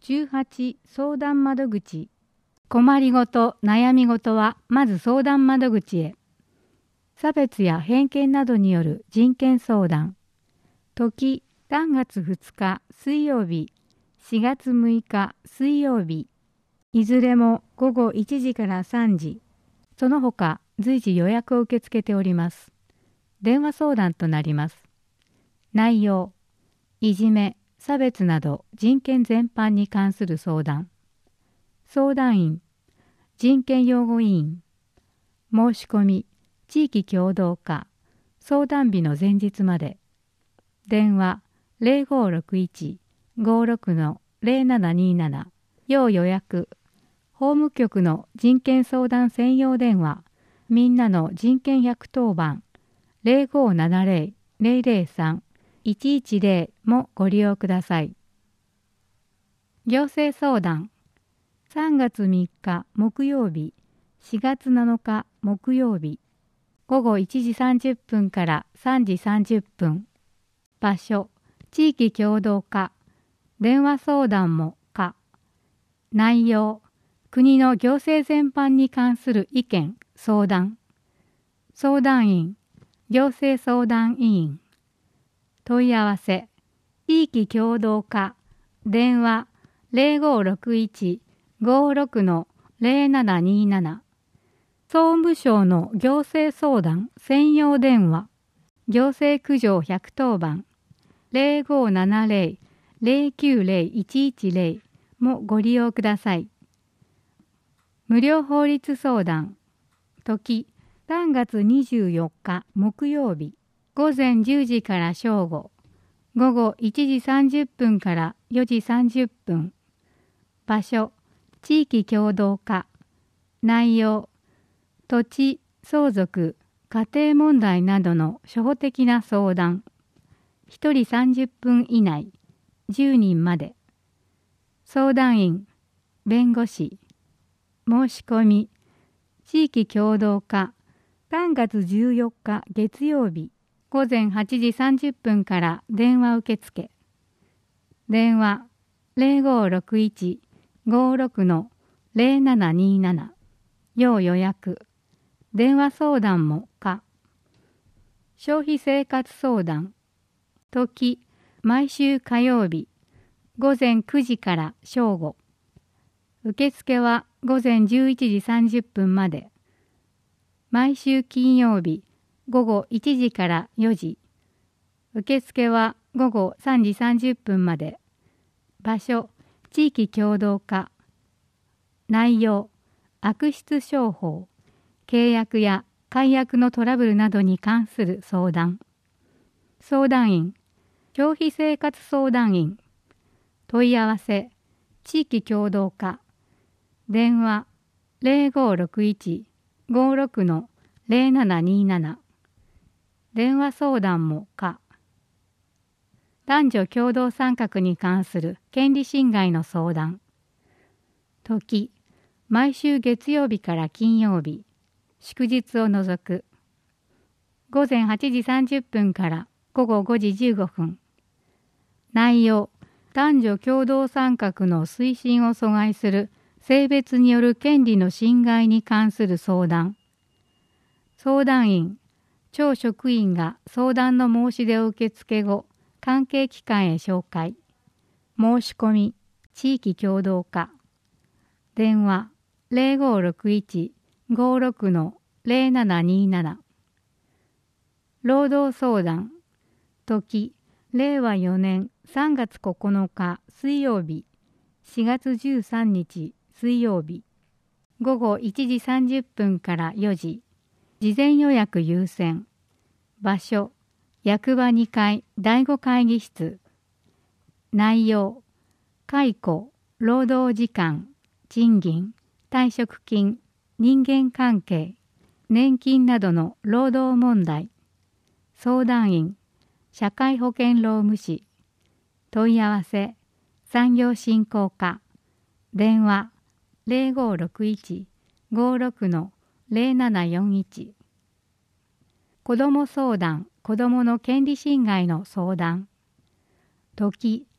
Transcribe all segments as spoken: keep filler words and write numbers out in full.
じゅうはち相談窓口。困りごと、悩みごとはまず相談窓口へ。差別や偏見などによる人権相談。時さんがつふつか水曜日、しがつむいか水曜日。いずれもごごいちじからさんじ。その他随時予約を受け付けております。電話相談となります。内容、いじめ、差別など人権全般に関する相談。相談員、人権擁護委員。申し込み、地域共同課、相談日の前日まで。電話ゼロごろくいち ごろく ゼロななになな。要予約。法務局の人権相談専用電話、みんなの人権ひゃくとおばんゼロごななゼロ ゼロゼロさん いちいちゼロもご利用ください。行政相談。さんがつみっか木曜日、しがつなのか木曜日。ごごいちじさんじゅっぷんからさんじさんじゅっぷん。場所、地域共同課。電話相談も課。内容、国の行政全般に関する意見、相談。相談員、行政相談委員。問い合わせ、地域共同課。電話ゼロごろくいち ごろく ゼロななになな。総務省の行政相談専用電話、行政苦情ひゃくとおばんゼロごななゼロ ゼロきゅうゼロ いちいちゼロもご利用ください。無料法律相談。時さんがつにじゅうよっか木曜日、ごぜんじゅうじから正午、ごごいちじさんじゅっぷんからよじさんじゅっぷん。場所、地域共同課。内容、土地、相続、家庭問題などの初歩的な相談。ひとりさんじゅっぷん以内、じゅうにんまで。相談員、弁護士。申し込み、地域共同課。さんがつじゅうよっか月曜日、ごぜんはちじさんじゅっぷんから電話受付。電話ゼロごろくいち ごろく ゼロななになな。要予約。電話相談も課。消費生活相談。時、毎週火曜日、ごぜんくじから正午。受付はごぜんじゅういちじさんじゅっぷんまで。毎週金曜日、ごごいちじからよじ。受付はごごさんじさんじゅっぷんまで。場所、地域共同課。内容、悪質商法、契約や解約のトラブルなどに関する相談。相談員、消費生活相談員。問い合わせ、地域共同課。電話ゼロごろくいち ごろく ゼロななになな。電話相談も課。男女共同参画に関する権利侵害の相談。時、毎週月曜日から金曜日、祝日を除く。ごぜんはちじさんじゅっぷんからごごごじじゅうごふん。内容、男女共同参画の推進を阻害する性別による権利の侵害に関する相談。相談員、町職員が相談の申し出を受付後、関係機関へ紹介。申し込み、地域共同課。電話ゼロごろくいち ごろく ゼロななになな。労働相談。時、れいわよねんさんがつここのか水曜日、しがつじゅうさんにち水曜日。ごごいちじさんじゅっぷんからよじ。事前予約優先。場所、役場にかいだいご会議室。内容、解雇、労働時間、賃金、退職金、人間関係、年金などの労働問題。相談員、社会保険労務士。問い合わせ、産業振興課。電話ゼロごろくいち ごろく ゼロななよんいち。子ども相談、子どもの権利侵害の相談。時、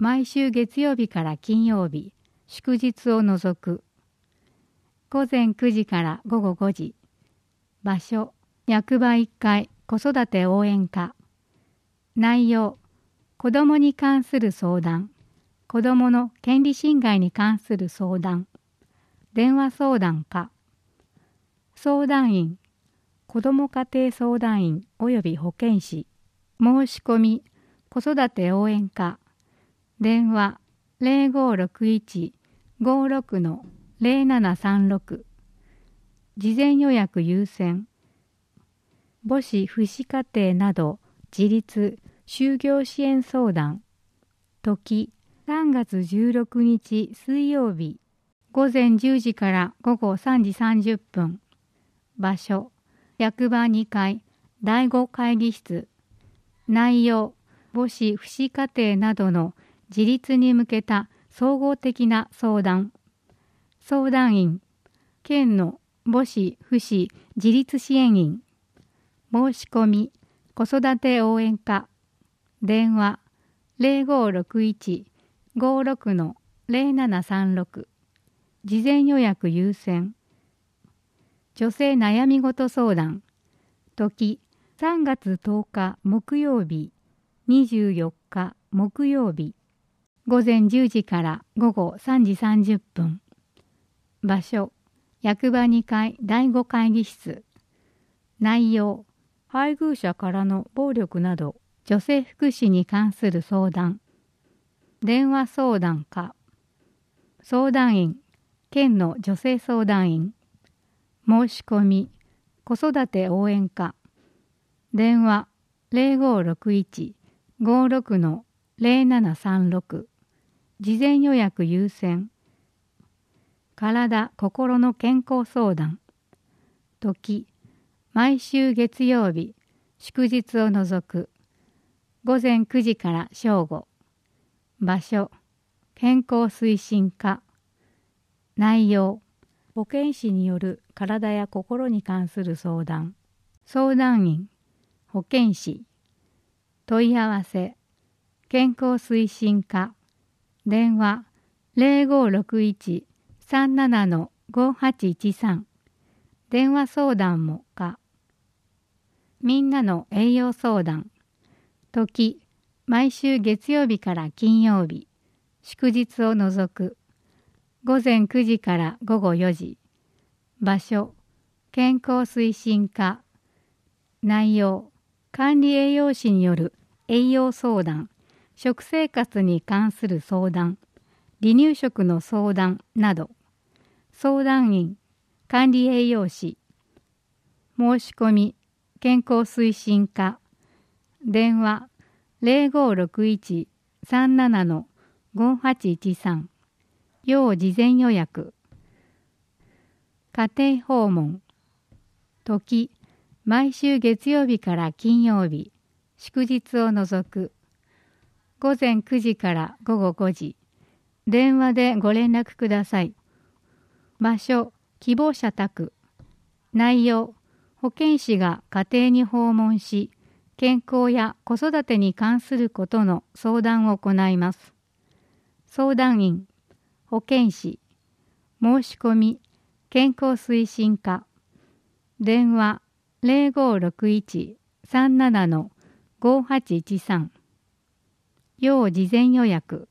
毎週月曜日から金曜日、祝日を除く。午前くじから午後ごじ。場所、役場いっかい子育て応援課。内容、子どもに関する相談、子どもの権利侵害に関する相談、電話相談課。相談員、子ども家庭相談員及び保健師。申し込み、子育て応援課。電話 ゼロごろくいち ごろく ゼロななさんろく。事前予約優先。母子父子家庭など自立就業支援相談。時さんがつじゅうろくにち水曜日。午前じゅうじから午後さんじさんじゅっぷん。場所役場にかいだいご会議室。内容母子父子家庭などの自立に向けた総合的な相談。相談員県の母子父子自立支援員。申し込み子育て応援課。電話 ゼロごろくいち ごろく ゼロななさんろく。事前予約優先。女性悩み事相談。時さんがつとおか木曜日、にじゅうよっか木曜日。午前じゅうじから午後さんじさんじゅっぷん。場所役場にかいだいご会議室。内容配偶者からの暴力など女性福祉に関する相談。電話相談課。相談員県の女性相談員。申し込み子育て応援課。電話 ゼロごろくいち ごろく ゼロななさんろく。事前予約優先。体心の健康相談。時毎週月曜日、祝日を除く。午前くじから正午。場所健康推進課。内容保健師による体や心に関する相談。相談員保健師。問い合わせ健康推進課。電話 ゼロごろくいち さんなな ごはちいちさん。電話相談も課。みんなの栄養相談。時毎週月曜日から金曜日、祝日を除く。午前くじから午後よじ。場所健康推進課。内容管理栄養士による栄養相談、食生活に関する相談、離乳食の相談など。相談員管理栄養士。申し込み健康推進課。電話 ゼロごろくいち さんなな ごはちいちさん。要事前予約。家庭訪問。時毎週月曜日から金曜日、祝日を除く。午前くじから午後ごじ。電話でご連絡ください。場所希望者宅。内容保健師が家庭に訪問し、健康や子育てに関することの相談を行います。相談員保健師。申し込み健康推進課。電話 ゼロごろくいち さんなな ごはちいちさん。要事前予約。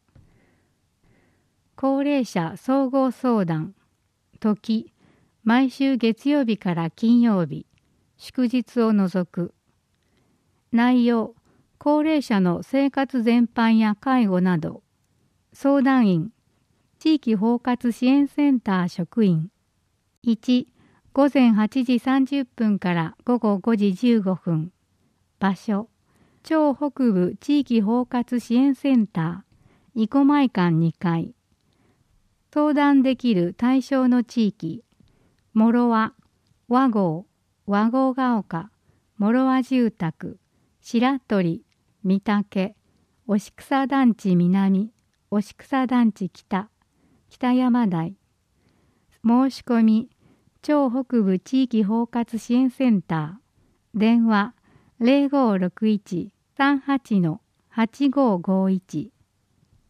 高齢者総合相談。時毎週月曜日から金曜日、祝日を除く。内容高齢者の生活全般や介護など。相談員地域包括支援センター職員。いち午前はちじさんじゅっぷんから午後ごじじゅうごふん。場所超北部地域包括支援センター生駒会館にかい。相談できる対象の地域諸和、和合、和合が丘、諸和住宅、白鳥、御嶽、押草団地南、押草団地北、北山台。申し込み超北部地域包括支援センター。電話 ゼロごろくいち さんはち はちごごいち。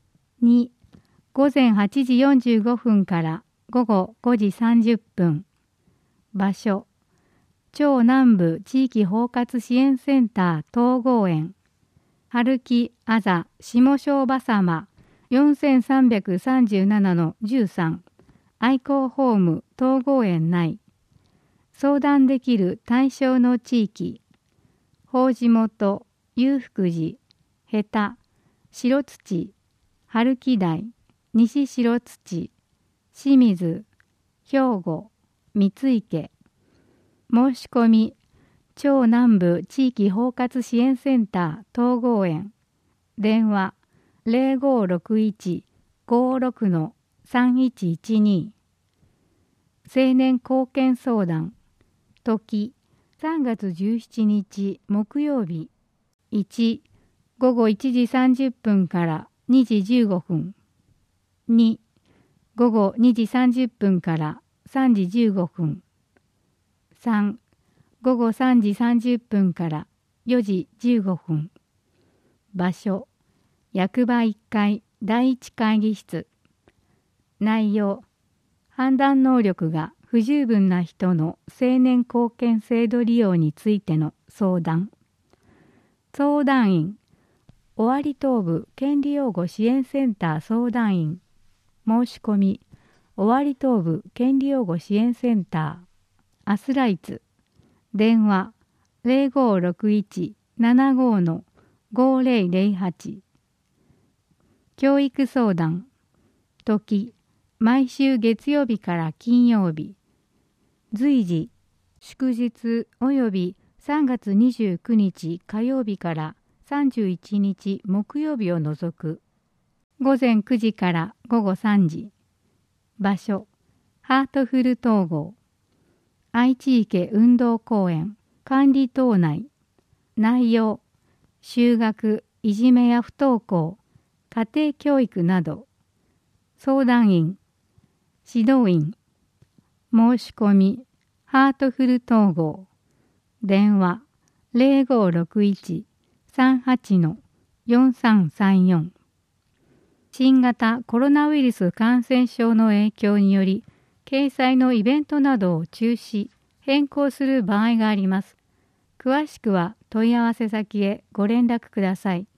に、午前はちじよんじゅうごふんから午後ごじさんじゅっぷん。場所、超南部地域包括支援センター統合園、春木あざ下小場様よんさんさんななのじゅうさん、愛好ホーム統合園内。相談できる対象の地域、法地元、裕福寺、下田、白土、春木台、西白土、清水、兵庫、三池。申し込み、超南部地域包括支援センター統合園。電話、ゼロごろくいち ごろく さんいちいちに。青年貢献相談。時、さんがつじゅうしちにち木曜日。いち、午後いちじさんじゅっぷんからにじじゅうごふん。に、午後にじさんじゅっぷんからさんじじゅうごふん。さん、午後さんじさんじゅっぷんからよじじゅうごふん。場所、役場いっかいだいいち会議室。内容、判断能力が不十分な人の青年貢献制度利用についての相談。相談員、尾張東部権利擁護支援センター相談員。申し込み、尾張東部権利擁護支援センター。アスライツ。電話、ゼロごろくいち ななご ごゼロゼロはち。教育相談。時、毎週月曜日から金曜日。随時、祝日及びさんがつにじゅうくにち火曜日からさんじゅういちにち木曜日を除く。午前くじから午後さんじ。場所、ハートフル統合。愛知池運動公園管理棟内。内容、就学、いじめや不登校、家庭教育など。相談員、指導員。申し込み、ハートフル統合。電話、ゼロごろくいち さんはち よんさんさんよん。新型コロナウイルス感染症の影響により、掲載のイベントなどを中止、変更する場合があります。詳しくは問い合わせ先へご連絡ください。